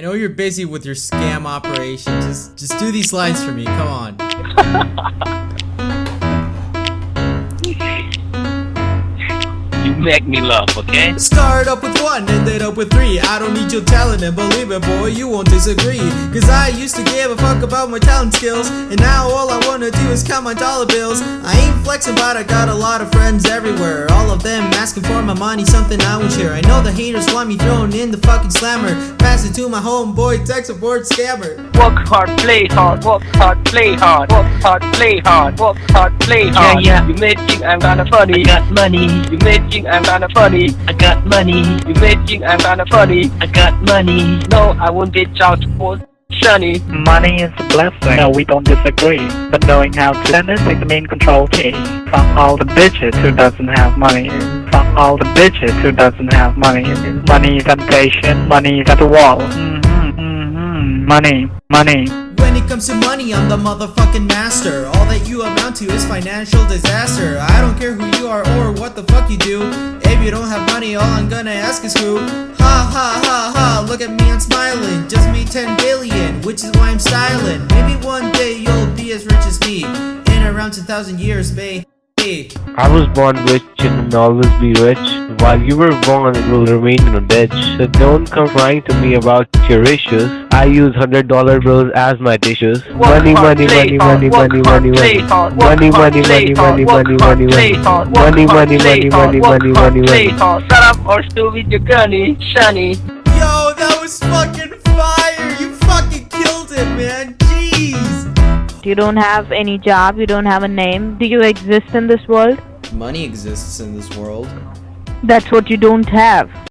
I know you're busy with your scam operation. Just do these lines for me. Come on. You make me laugh, okay? Started up with one, ended up with three. I don't need your talent, and believe it, boy, you won't disagree. Cause I used to give a fuck about my talent skills, and now all I wanna do is count my dollar bills. I ain't flexing, but I got a lot of friends everywhere. All of them asking for my money, something I won't share. I know the haters want me thrown in the fucking slammer. Pass it to my homeboy, tech support scammer. Work hard, play hard, work hard, play hard, work hard, play hard, work hard, play hard. Yeah. You may think I'm kinda funny. I got money. You may think I'm kinda funny. I got money. You may think I'm kinda funny. I got money. No, I won't ditch out for Sunny. Money is a blessing, no we don't disagree. But knowing how to spend it is the main control key. Fuck all the bitches who doesn't have money. Fuck all the bitches who doesn't have money. Money is temptation, money is at the wall. Money, money. When it comes to money, I'm the motherfucking master. All that you amount to is financial disaster. I don't care who you are or what the fuck you do. If you don't have money, all I'm gonna ask is who. Ha ha ha ha, look at me, I'm smiling. Just made 10 billion, which is why I'm styling. Maybe one day you'll be as rich as me. In around 10,000 years, babe. I was born rich and will always be rich. While you were born, it will remain in a ditch. So don't come crying to me about your issues. I use $100 bills as my tissues. Money, money, money, money, money, money, money. Money, money, money, money, money, money, money. Money, money, money, money, money, money, money. Shut up or still with your gunny, Sunny. Yo, that was fucking fire! You fucking killed it, man! Jeez! You don't have any job, you don't have a name. Do you exist in this world? Money exists in this world. That's what you don't have.